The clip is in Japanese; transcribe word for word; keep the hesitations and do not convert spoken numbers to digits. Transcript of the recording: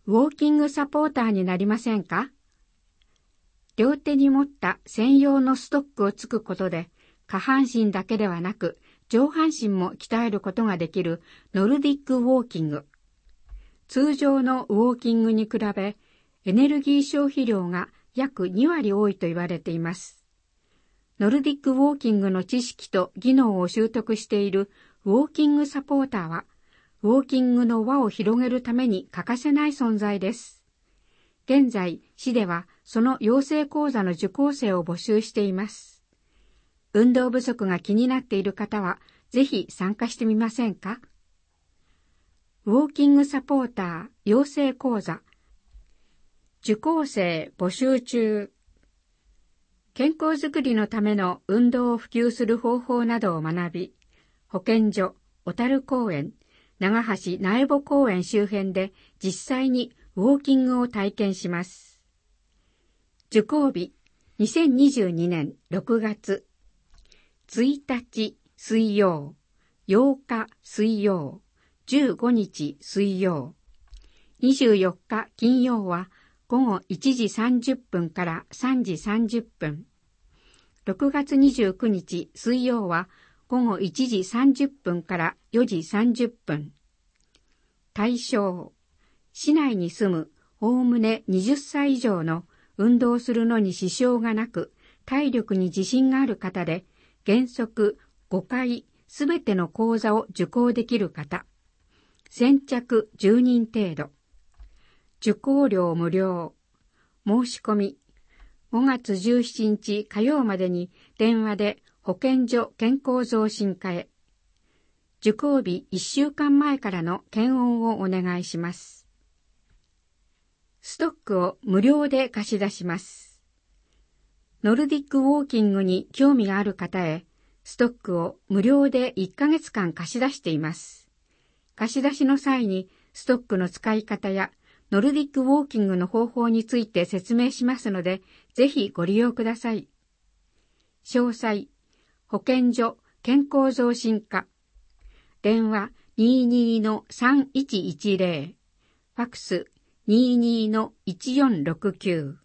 ウォーキングサポーターになりませんか？両手に持った専用のストックをつくことで、下半身だけではなく上半身も鍛えることができるノルディックウォーキング。通常のウォーキングに比べ、エネルギー消費量が約にわり多いと言われています。ノルディックウォーキングの知識と技能を習得しているウォーキングサポーターは、ウォーキングの輪を広げるために欠かせない存在です。現在、市ではその養成講座の受講生を募集しています。運動不足が気になっている方は、ぜひ参加してみませんか？ウォーキングサポーター養成講座、受講生募集中。健康づくりのための運動を普及する方法などを学び、保健所、小樽公園、長橋苗穂公園周辺で実際にウォーキングを体験します。受講日、にせんにじゅうにねんろくがつ、ついたち水曜、ようか水曜、じゅうごにち水曜、にじゅうよっか金曜はごごいちじさんじゅっぷんからさんじさんじゅっぷん、ろくがつにじゅうくにち水曜はごごいちじさんじゅっぷんからよじさんじゅっぷん。対象、市内に住むおおむねはたち以上の運動するのに支障がなく、体力に自信がある方で、原則ごかいすべての講座を受講できる方。先着じゅうにん程度。受講料無料。申し込み、ごがつじゅうしちにち火曜までに電話で保健所健康増進課へ。受講日いっしゅうかんまえからの検温をお願いします。ストックを無料で貸し出します。ノルディックウォーキングに興味がある方へ、ストックを無料でいっかげつかん貸し出しています。貸し出しの際にストックの使い方やノルディックウォーキングの方法について説明しますので、ぜひご利用ください。詳細、保健所健康増進課。電話 にじゅうにのさんいちいちゼロ、ファクス にじゅうにのいちよんろくきゅう。